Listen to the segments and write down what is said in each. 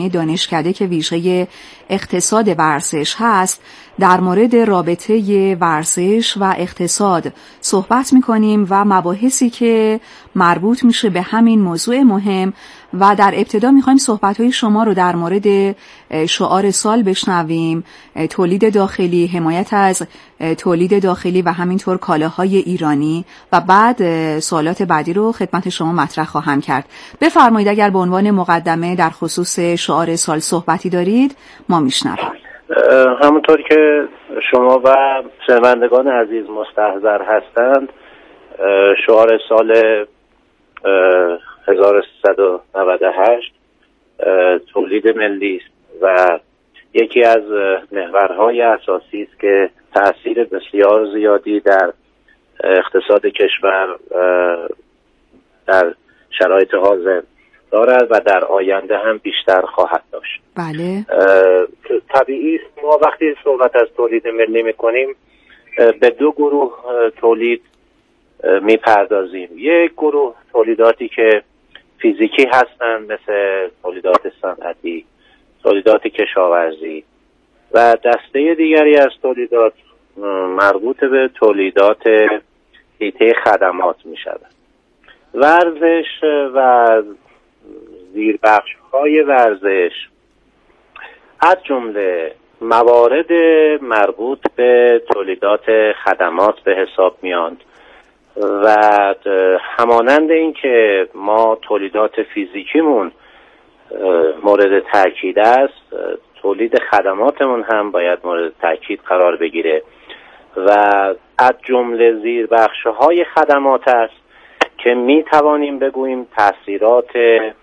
دانشکده که ویژه اقتصاد ورزش هست در مورد رابطه ورزش و اقتصاد صحبت می‌کنیم و مباحثی که مربوط میشه به همین موضوع مهم و در ابتدا می‌خوایم صحبت‌های شما رو در مورد شعار سال بشنویم، تولید داخلی، حمایت از تولید داخلی و همینطور کالاهای ایرانی و بعد سوالات بعدی رو خدمت شما مطرح خواهم کرد. بفرمایید اگر به عنوان مقدمه در خصوص شعار سال صحبتی دارید ما میشنویم. همونطور که شما و شنوندگان عزیز مستحضر هستند، شعار سال 1398 تولید ملی است و یکی از محورهای اساسی است که تأثیر بسیار زیادی در اقتصاد کشور در شرایط حاضر دارد و در آینده هم بیشتر خواهد داشت. بله. طبیعی است ما وقتی صحبت از تولید ملی میکنیم به دو گروه تولید میپردازیم. یک گروه تولیداتی که فیزیکی هستند مثل تولیدات صنعتی، تولیدات کشاورزی، و دسته دیگری از تولیدات مربوط به تولیدات حیطه خدمات می شود. ورزش و زیربخش‌های ورزش از جمله موارد مربوط به تولیدات خدمات به حساب میاند و همانند این که ما تولیدات فیزیکیمون مورد تاکید است، تولید خدماتمون هم باید مورد تاکید قرار بگیره و از جمله زیربخش‌های خدمات است که می توانیم بگوییم تأثیرات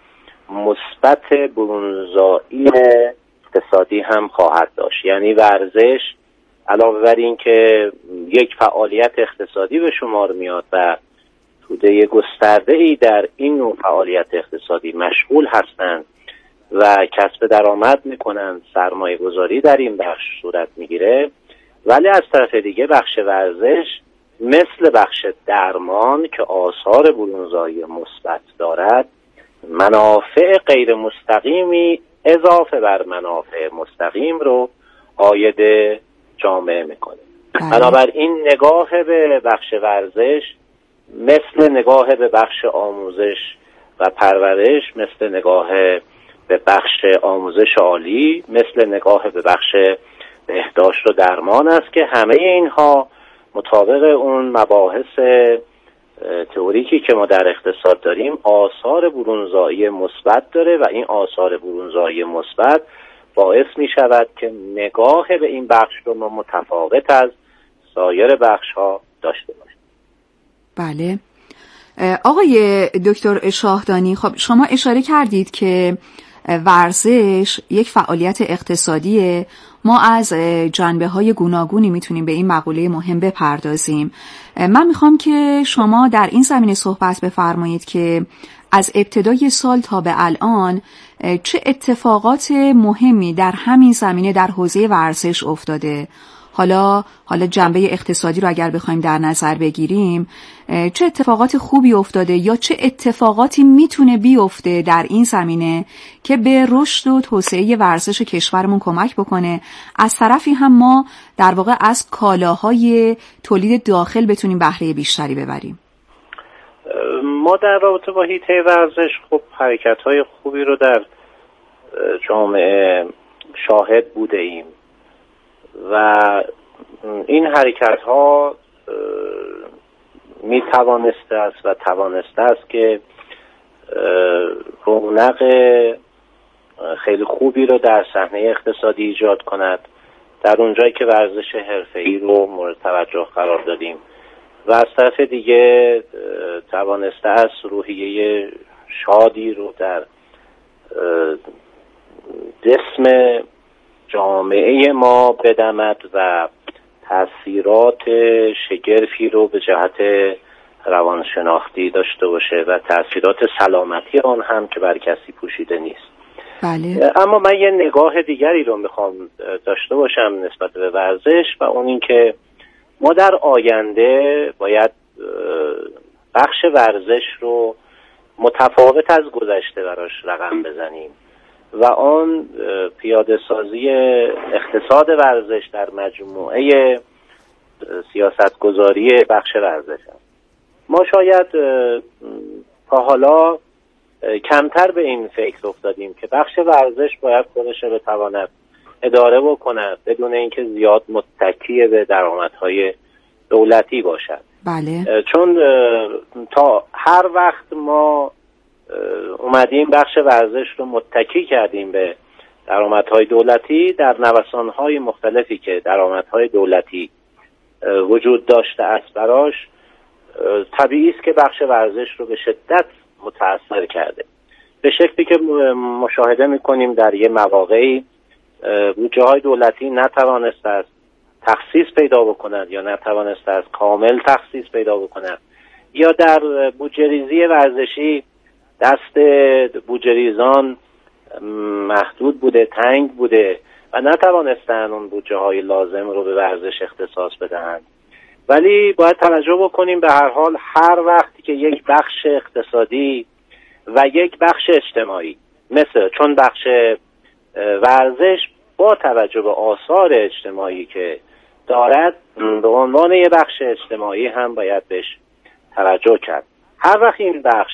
مثبت برونزایی اقتصادی هم خواهد داشت. یعنی ورزش علاوه بر این که یک فعالیت اقتصادی به شمار میاد و توده گسترده‌ای در این نوع فعالیت اقتصادی مشغول هستند و کسب درآمد میکنند، سرمایه گذاری در این بخش صورت میگیره، ولی از طرف دیگه بخش ورزش مثل بخش درمان که آثار برونزایی مثبت دارد، منافع غیر مستقیمی اضافه بر منافع مستقیم رو عاید جامعه میکنه. بنابراین نگاه به بخش ورزش مثل نگاه به بخش آموزش و پرورش، مثل نگاه به بخش آموزش عالی، مثل نگاه به بخش بهداشت و درمان است که همه اینها مطابق اون مباحث تئوریکی که ما در اقتصاد داریم آثار برونزایی مثبت داره و این آثار برونزایی مثبت باعث می شود که نگاه به این بخش رو ما متفاوت از سایر بخش ها داشته باشیم. بله. آقای دکتر شاهدانی، خب شما اشاره کردید که ورزش یک فعالیت اقتصادیه. ما از جنبه‌های گوناگونی میتونیم به این مقوله مهم بپردازیم. من میخوام که شما در این زمینه صحبت بفرمایید که از ابتدای سال تا به الان چه اتفاقات مهمی در همین زمینه در حوزه ورزش افتاده. حالا جنبه اقتصادی رو اگر بخوایم در نظر بگیریم، چه اتفاقات خوبی افتاده یا چه اتفاقاتی میتونه بیفته در این زمینه که به رشد و توسعه ورزش کشورمون کمک بکنه. از طرفی هم ما در واقع از کالاهای تولید داخل بتونیم بهره بیشتری ببریم. ما در رابطه با حیطه ورزش خب حرکت‌های خوبی رو در جامعه شاهد بوده ایم و این حرکت ها می توانسته است و توانسته است که رونق خیلی خوبی رو در صحنه اقتصادی ایجاد کند در اونجایی که ورزش حرفه‌ای رو مورد توجه قرار دادیم و از طرف دیگه توانسته است روحیه شادی رو در جسم جامعه ما بدمد و تأثیرات شگرفی رو به جهت روانشناختی داشته باشه و تأثیرات سلامتی آن هم که بر کسی پوشیده نیست. بله. اما من یه نگاه دیگری رو میخوام داشته باشم نسبت به ورزش و اون این که ما در آینده باید بخش ورزش رو متفاوت از گذشته براش رقم بزنیم و آن پیاده سازی اقتصاد ورزش در مجموعه سیاست گذاری بخش ورزش است. ما شاید تا حالا کمتر به این فکر افتادیم که بخش ورزش باید خودش رو بتواند اداره بکند بدون اینکه زیاد متکی به درآمدهای دولتی باشد. بله. چون تا هر وقت ما اومدیم بخش ورزش رو متکی کردیم به درآمدهای دولتی، در نوسانهای مختلفی که درآمدهای دولتی وجود داشته است براش، طبیعی است که بخش ورزش رو به شدت متأثر کرده، به شکلی که مشاهده می‌کنیم در یه مواقعی بودجه‌های دولتی نتوانسته است تخصیص پیدا بکنند یا نتوانسته است کامل تخصیص پیدا بکنند، یا در بودجه‌ریزی ورزشی دست بودجه‌ریزان محدود بوده، تنگ بوده و نتوانستند اون بودجه‌های لازم رو به ورزش اختصاص بدهند. ولی باید توجه بکنیم به هر حال هر وقتی که یک بخش اقتصادی و یک بخش اجتماعی چون بخش ورزش با توجه به آثار اجتماعی که دارد به عنوان یک بخش اجتماعی هم باید بهش توجه کرد. هر وقت این بخش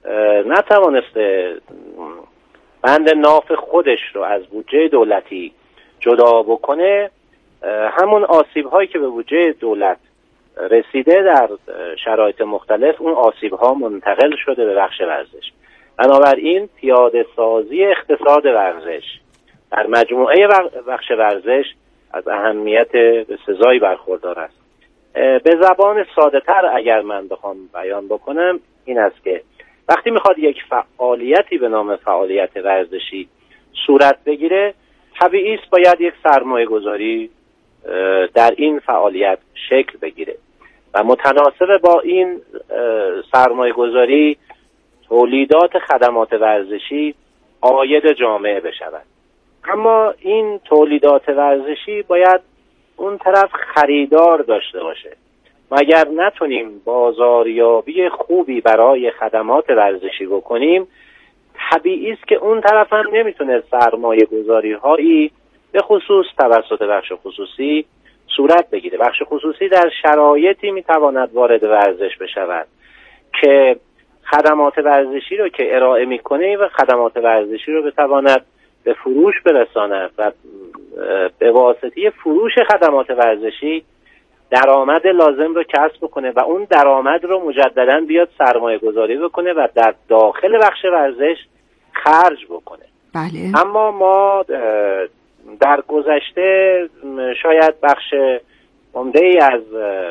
نتوانسته بند ناف خودش رو از بودجه دولتی جدا بکنه، همون آسیب هایی که به بودجه دولت رسیده در شرایط مختلف، اون آسیب ها منتقل شده به بخش ورزش. بنابراین پیاده سازی اقتصاد ورزش در مجموعه بخش ورزش از اهمیت به سزایی برخوردار است. به زبان ساده تر اگر من بخوام بیان بکنم این است که وقتی میخواد یک فعالیتی به نام فعالیت ورزشی صورت بگیره، طبیعی است باید یک سرمایه گذاری در این فعالیت شکل بگیره و متناسب با این سرمایه گذاری تولیدات خدمات ورزشی عاید جامعه بشود. اما این تولیدات ورزشی باید اون طرف خریدار داشته باشه. ما اگر نتونیم بازاریابی خوبی برای خدمات ورزشی بکنیم، طبیعی است که اون طرف هم نمیتونه سرمایه گذاری هایی به خصوص توسط بخش خصوصی صورت بگیره. بخش خصوصی در شرایطی میتواند وارد ورزش بشود که خدمات ورزشی رو که ارائه میکنه و خدمات ورزشی رو بتواند به فروش برساند و به واسطه فروش خدمات ورزشی درآمد لازم رو کسب بکنه و اون درآمد رو مجددا بیاد سرمایه گذاری بکنه و در داخل بخش ورزش خرج بکنه. بله. اما ما در گذشته شاید بخش عمده‌ای از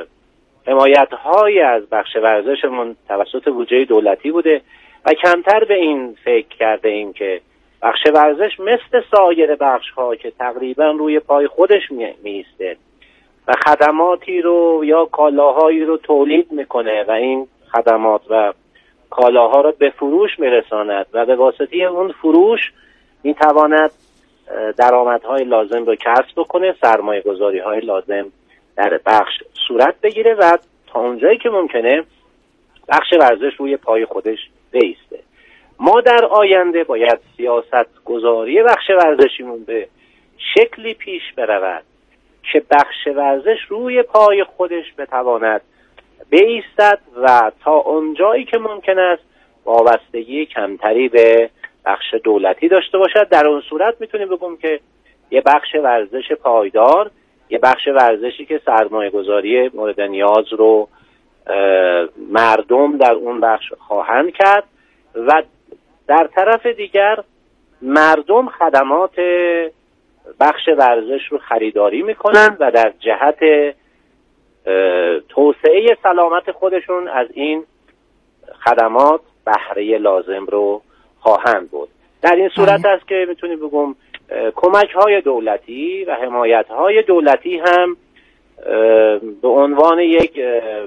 حمایت‌های از بخش ورزشمون توسط بودجه دولتی بوده و کمتر به این فکر کرده ایم که بخش ورزش مثل سایر بخش‌ها که تقریبا روی پای خودش می‌ایسته و خدماتی رو یا کالاهایی رو تولید میکنه و این خدمات و کالاها رو به فروش میرساند و به واسطه اون فروش میتواند درآمدهای لازم رو کسب بکنه، سرمایه گذاری های لازم در بخش صورت بگیره و تا اونجایی که ممکنه بخش ورزش روی پای خودش بایسته. ما در آینده باید سیاست گذاری بخش ورزشیمون به شکلی پیش برود که بخش ورزش روی پای خودش بتواند بایستد و تا اونجایی که ممکن است وابستگی کمتری به بخش دولتی داشته باشد. در اون صورت میتونیم بگیم که یه بخش ورزش پایدار، یه بخش ورزشی که سرمایه گذاری مورد نیاز رو مردم در اون بخش خواهند کرد و در طرف دیگر مردم خدمات بخش ورزش رو خریداری میکنن و در جهت توسعه سلامت خودشون از این خدمات بهره لازم رو خواهند بود. در این صورت است که میتونیم بگم کمک های دولتی و حمایت های دولتی هم به عنوان یک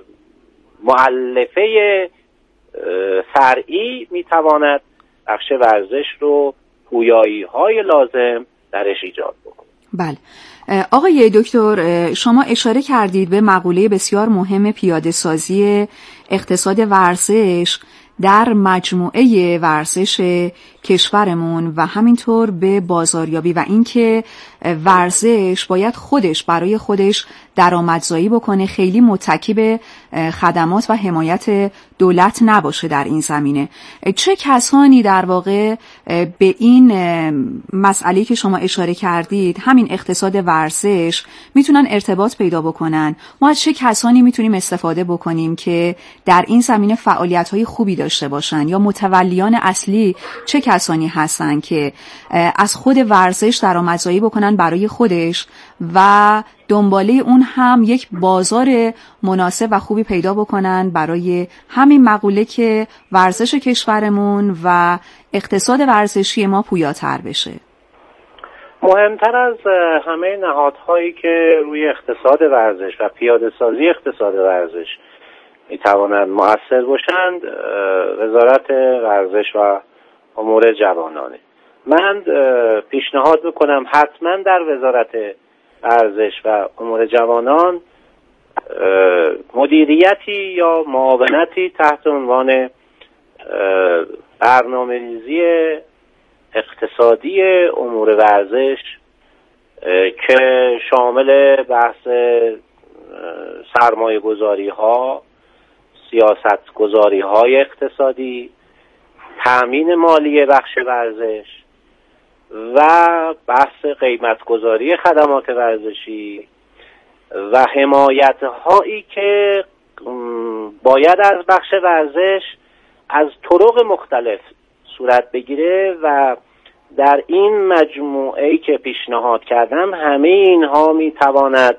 مؤلفه فرعی میتواند بخش ورزش رو پویایی های لازم درش ایجاد بکنه. بله. آقای دکتر، شما اشاره کردید به مقوله بسیار مهم پیاده سازی اقتصاد ورزش در مجموعه ورزش کشورمون و همینطور به بازاریابی و اینکه ورزش باید خودش برای خودش درآمدزایی بکنه، خیلی متکی به خدمات و حمایت دولت نباشه در این زمینه. چه کسانی در واقع به این مسئله که شما اشاره کردید، همین اقتصاد ورزش، میتونن ارتباط پیدا بکنن؟ ما از چه کسانی میتونیم استفاده بکنیم که در این زمینه فعالیت‌های خوبی داشته باشن، یا متولیان اصلی چه کسانی هستن که از خود ورزش درآمدزایی بکنن برای خودش و دنباله اون هم یک بازار مناسب و خوبی پیدا بکنن برای همین مقوله که ورزش کشورمون و اقتصاد ورزشی ما پویاتر بشه؟ مهمتر از همه نهادهایی که روی اقتصاد ورزش و پیاده سازی اقتصاد ورزش میتوانند مؤثر باشند، وزارت ورزش و امور جوانانه. من پیشنهاد میکنم حتما در وزارت ورزش و امور جوانان مدیریتی یا معاونتی تحت عنوان برنامه‌ریزی اقتصادی امور ورزش که شامل بحث سرمایه گذاری ها، سیاست گذاری های اقتصادی، تأمین مالی بخش ورزش و بحث قیمت گذاری خدمات ورزشی و حمایت هایی که باید از بخش ورزش از طرق مختلف صورت بگیره و در این مجموعه‌ای که پیشنهاد کردم همه اینها میتواند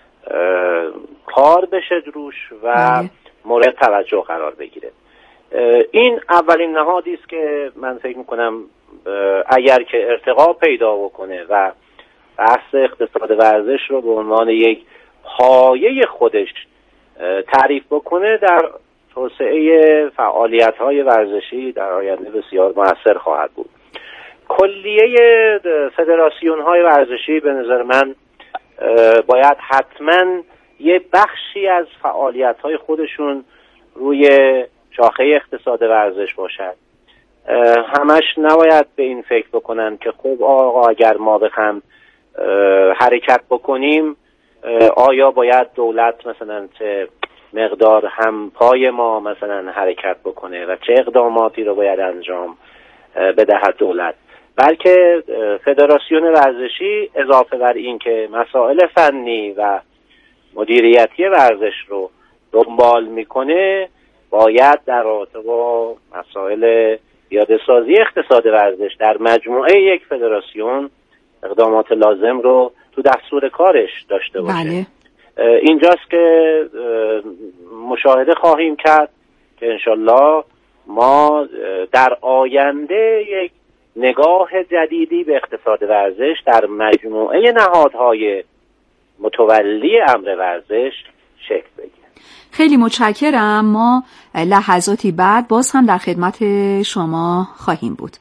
کار بشه روش و مورد توجه قرار بگیره. این اولین نهادی است که من فکر میکنم اگر که ارتقا پیدا بکنه و بحث اقتصاد ورزش رو به عنوان یک پایه خودش تعریف بکنه، در توسعه فعالیت‌های ورزشی در آینده بسیار مؤثر خواهد بود. کلیه فدراسیون‌های ورزشی به نظر من باید حتما یه بخشی از فعالیت‌های خودشون روی شاخه اقتصاد ورزش باشد. همش نباید به این فکر بکنن که خب آقا اگر ما بخوام حرکت بکنیم آیا باید دولت مثلا چه مقدار هم پای ما مثلا حرکت بکنه و چه اقداماتی رو باید انجام بدهد دولت، بلکه فدراسیون ورزشی اضافه بر این که مسائل فنی و مدیریتی ورزش رو دنبال میکنه، باید در رابطه با مسائل پیاده سازی اقتصاد ورزش در مجموعه یک فدراسیون اقدامات لازم رو تو دستور کارش داشته باشه. بله. اینجاست که مشاهده خواهیم کرد که انشالله ما در آینده یک نگاه جدیدی به اقتصاد ورزش در مجموعه نهادهای متولی امر ورزش شکل بگیره. خیلی متشکرم. ما لحظاتی بعد باز هم در خدمت شما خواهیم بود.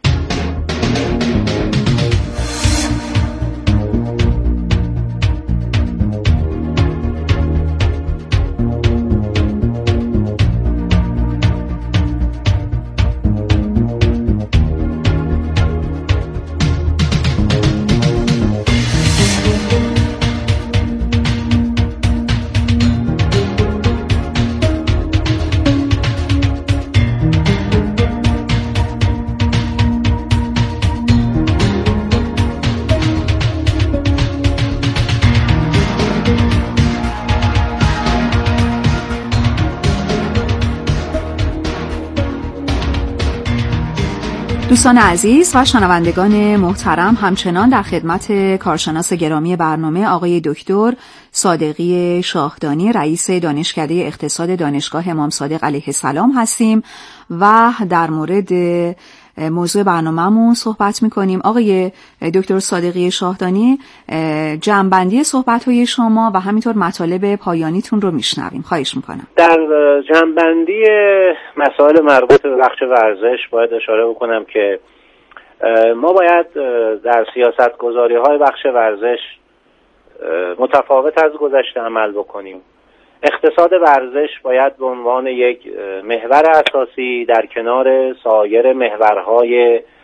دوستان عزیز و شنوندگان محترم، همچنان در خدمت کارشناس گرامی برنامه آقای دکتر صادقی شاهدانی، رئیس دانشکده اقتصاد دانشگاه امام صادق علیه السلام هستیم و در مورد موضوع برنامه‌مون صحبت می‌کنیم. آقای دکتر صادقی شاهدانی، جمع‌بندی صحبت‌های شما و همینطور مطالب پایانیتون رو میشنویم. خواهش می‌کنم. در جمع‌بندی مسائل مربوط به بخش ورزش باید اشاره بکنم که ما باید در سیاست‌گذاری‌های بخش ورزش متفاوت از گذشته عمل بکنیم. اقتصاد ورزش باید به عنوان یک محور اساسی در کنار سایر محورهای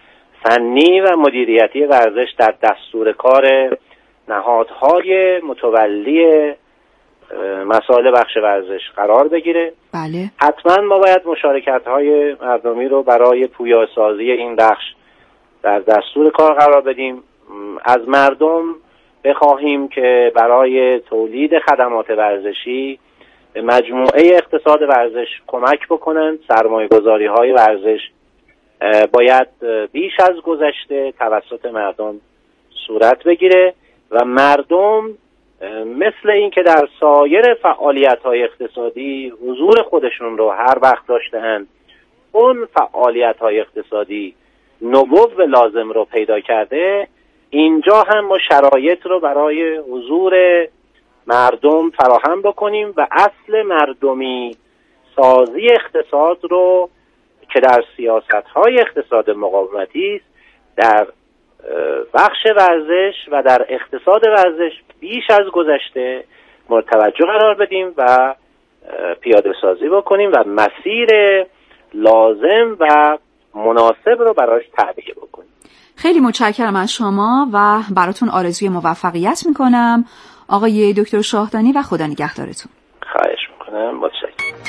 فنی و مدیریتی ورزش در دستور کار نهادهای متولی مسائل بخش ورزش قرار بگیره. بله. حتما ما باید مشارکت‌های مردمی رو برای پویاسازی این بخش در دستور کار قرار بدیم. از مردم بخواهیم که برای تولید خدمات ورزشی به مجموعه اقتصاد ورزش کمک بکنند. سرمایه‌گذاری‌های ورزش باید بیش از گذشته توسط مردم صورت بگیره و مردم مثل این که در سایر فعالیت‌های اقتصادی حضور خودشون رو هر وقت داشته‌اند، اون فعالیت‌های اقتصادی نبوغ لازم رو پیدا کرده، اینجا هم ما شرایط رو برای حضور مردم فراهم بکنیم و اصل مردمی سازی اقتصاد رو که در سیاست‌های اقتصاد مقاومتی است در بخش ورزش و در اقتصاد ورزش بیش از گذشته متوجه قرار بدیم و پیاده سازی بکنیم و مسیر لازم و مناسب رو براش تعبیه بکنیم. خیلی متشکرم از شما و براتون آرزوی موفقیت میکنم آقای دکتر شاهدانی و خدا نگهدارتون. خواهش میکنم. متشکرم.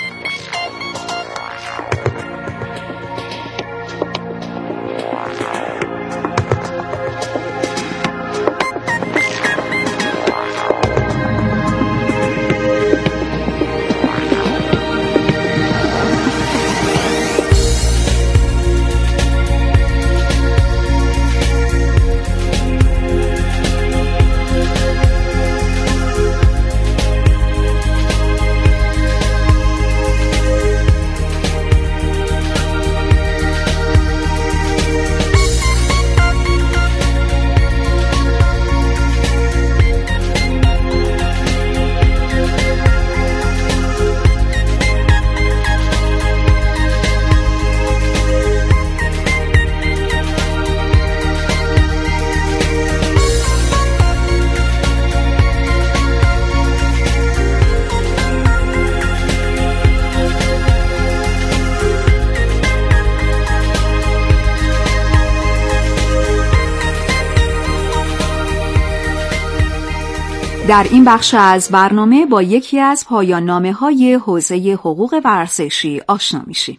در این بخش از برنامه با یکی از پایان نامه‌های حوزه حقوق ورزشی آشنا میشیم.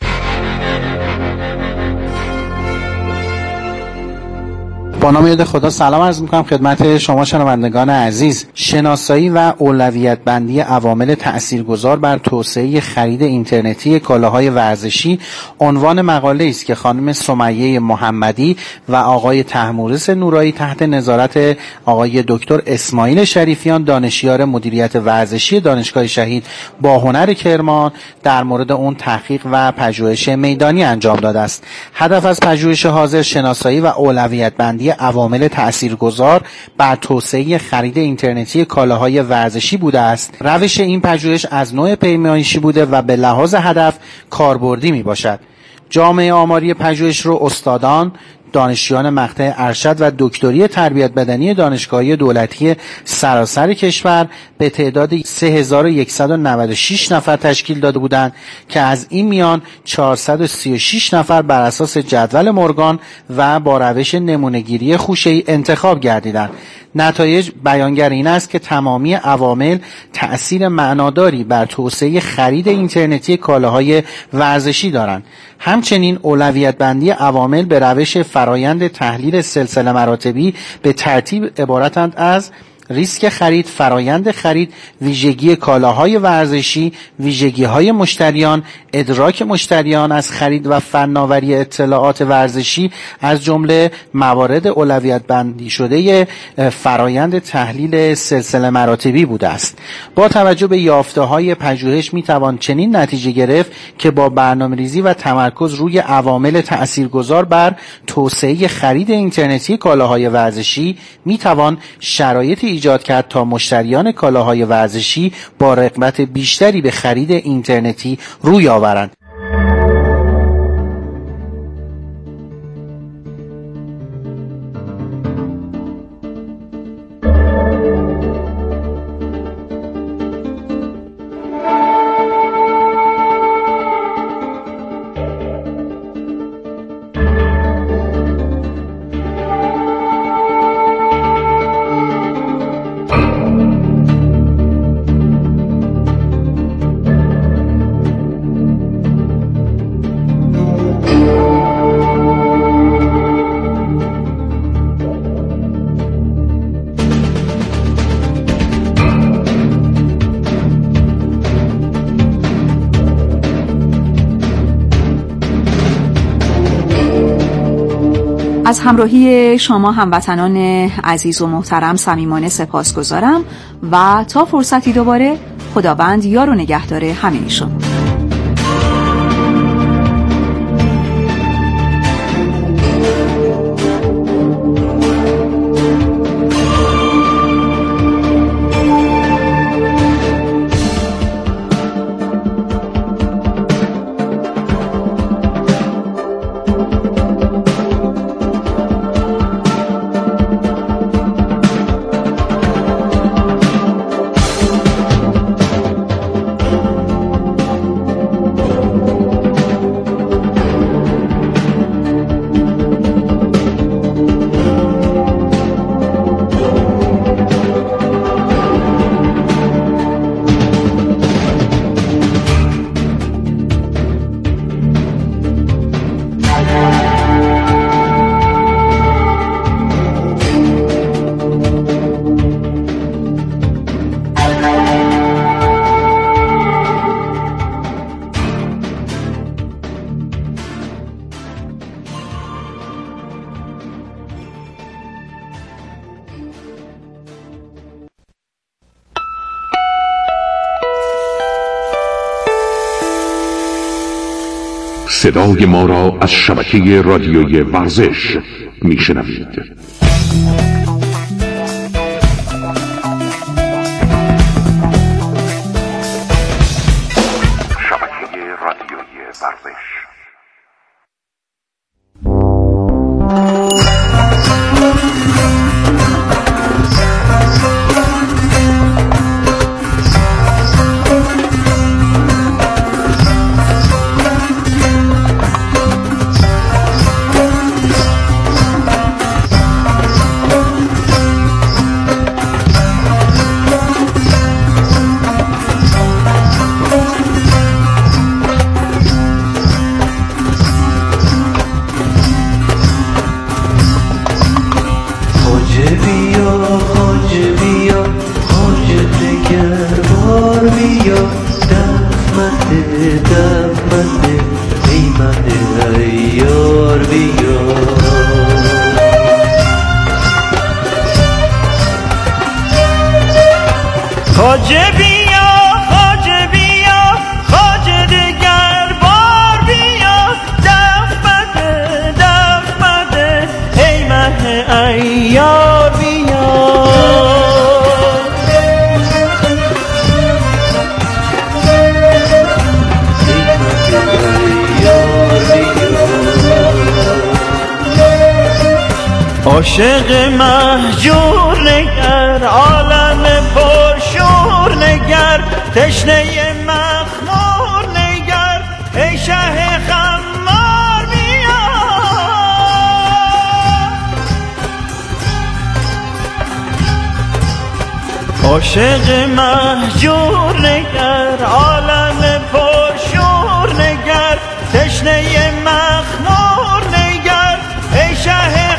با نام یاد خدا سلام عرض میکنم خدمت شما شنوندگان عزیز. شناسایی و اولویت بندی عوامل تأثیرگذار بر توسعه خرید اینترنتی کالاهای ورزشی عنوان مقاله است که خانم سمیه محمدی و آقای طهمورث نورایی تحت نظارت آقای دکتر اسماعیل شریفیان دانشیار مدیریت ورزشی دانشگاه شهید باهنر کرمان در مورد اون تحقیق و پژوهش میدانی انجام داده است. هدف از پژوهش حاضر شناسایی و اولویت بندی عوامل تأثیرگذار بر توسعه خرید اینترنتی کالاهای ورزشی بوده است. روش این پژوهش از نوع پیمایشی بوده و به لحاظ هدف کاربردی می باشد. جامعه آماری پژوهش رو استادان، دانشجویان مقطع ارشد و دکتری تربیت بدنی دانشگاهی دولتی سراسر کشور به تعداد 3196 نفر تشکیل داده بودند که از این میان 436 نفر بر اساس جدول مورگان و با روش نمونه‌گیری خوشه‌ای انتخاب گردیدند. نتایج بیانگر این است که تمامی عوامل تأثیر معناداری بر توسعه خرید اینترنتی کالاهای ورزشی دارند. همچنین اولویت بندی عوامل به روش فرایند تحلیل سلسله مراتبی به ترتیب عبارتند از ریسک خرید، فرایند خرید، ویژگی کالاهای ورزشی، ویژگی‌های مشتریان، ادراک مشتریان از خرید و فناوری اطلاعات ورزشی از جمله موارد اولویت بندی شده فرایند تحلیل سلسله مراتبی بوده است. با توجه به یافته‌های پژوهش می‌توان چنین نتیجه گرفت که با برنامه‌ریزی و تمرکز روی عوامل تأثیرگذار بر توسعه خرید اینترنتی کالاهای ورزشی می‌توان شرایط ایجاد کرد تا مشتریان کالاهای ورزشی با رغبت بیشتری به خرید اینترنتی روی آورند. از همراهی شما هموطنان عزیز و محترم صمیمانه سپاسگزارم و تا فرصتی دوباره، خداوند یار و نگهدار همه شما. صدای ما را از شبکه رادیویی ورزش میشنوید. شبکه رادیویی ورزش. عاشق مهجور نگر، عالم پرشور نگر، تشنه مخمور نگر، ای شه خمار بیا. عاشق مهجور نگر، عالم پرشور نگر، تشنه مخمور نگر، ای شه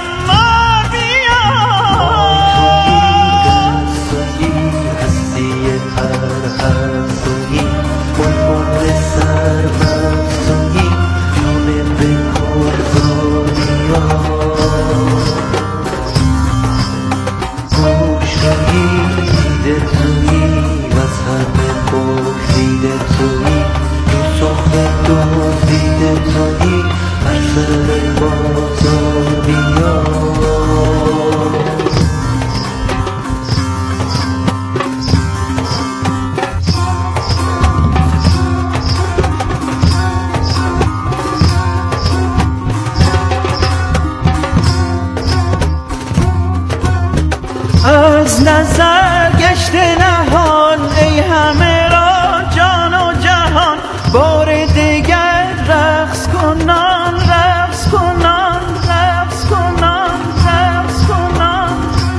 از نظر گشت نهان، ای همه را جان و جهان، بار دیگر رقص کنان، رقص کنان، رقص کنان، رقص کنان.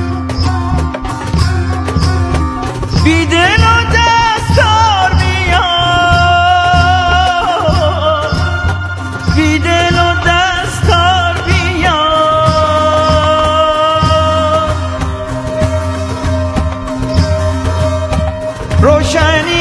بی دل و دستار بیا، بی دل و دستار بیا. روشنی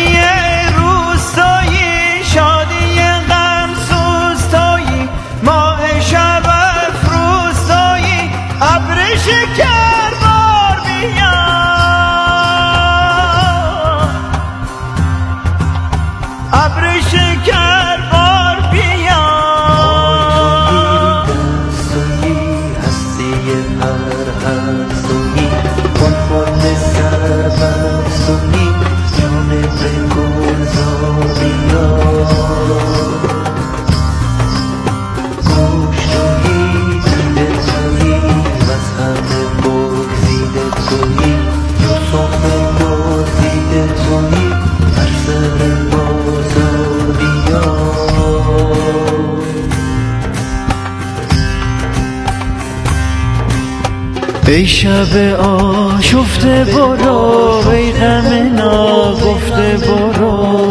ای شب آشفته برو، ای غم ناگفته برو،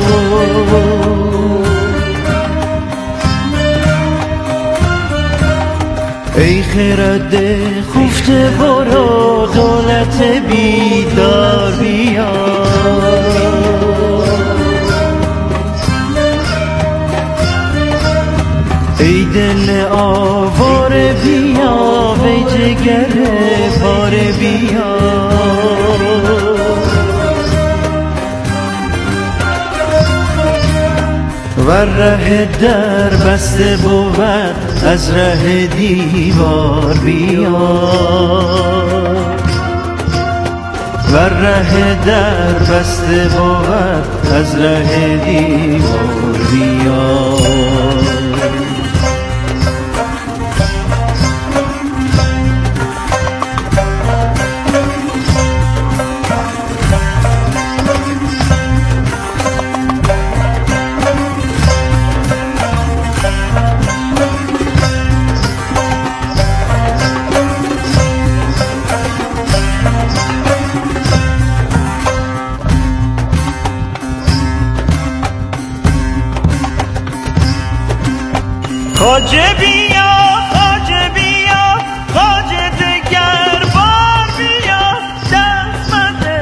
ای خرد خفته برو، دولت بیدار بیا، ای دل آواره بیا، ای جگر پاره بیا، و ره در بسته بود از ره دیوار بیا، و ره در بسته بود از ره دیوار بیا. خواجه بیا، خواجه بیا، خواجه دگر بار بیا، دست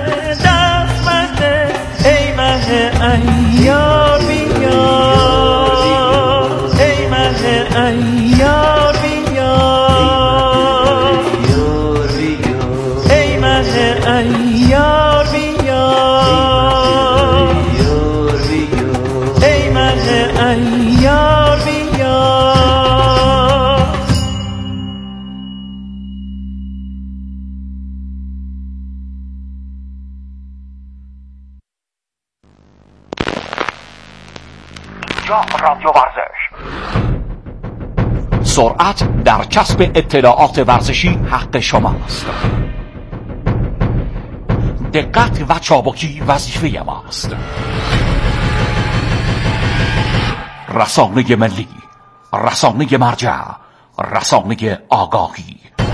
مده ای مه عیار بیا، ای مه عیار بیا، ای مه عیار بیا، ای مه عیار بیا. رادیو ورزش. سرعت در کسب اطلاعات ورزشی حق شماست. دقت و چابکی وظیفه ماست. رسانه ملی، رسانه مرجع، رسانه آگاهی.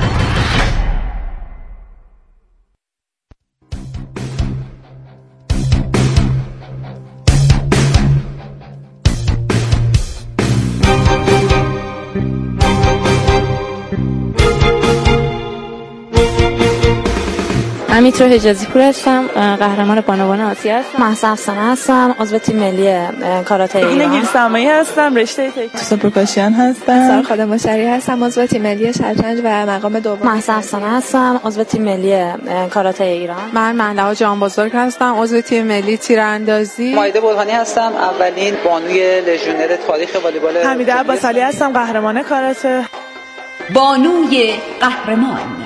من میترا حجازی پور هستم، قهرمان بانوان آسیا هستم. مهسا افسانه هستم، عضو تیم ملی کاراته ایران. نگین سمایی هستم، رشته تکنیک پروکاشن هستم. سار خادم مشری هستم، عضو تیم ملی شطرنج و مقام دوم. مهسا افسانه هستم، عضو تیم ملی کاراته ایران. من مهلا جان بزرگ هستم، عضو تیم ملی تیراندازی. مایده برهانی هستم، اولین بانوی لژیونر تاریخ والیبال. حمیده عباسعلی هستم، قهرمان کاراته. بانوی قهرمان.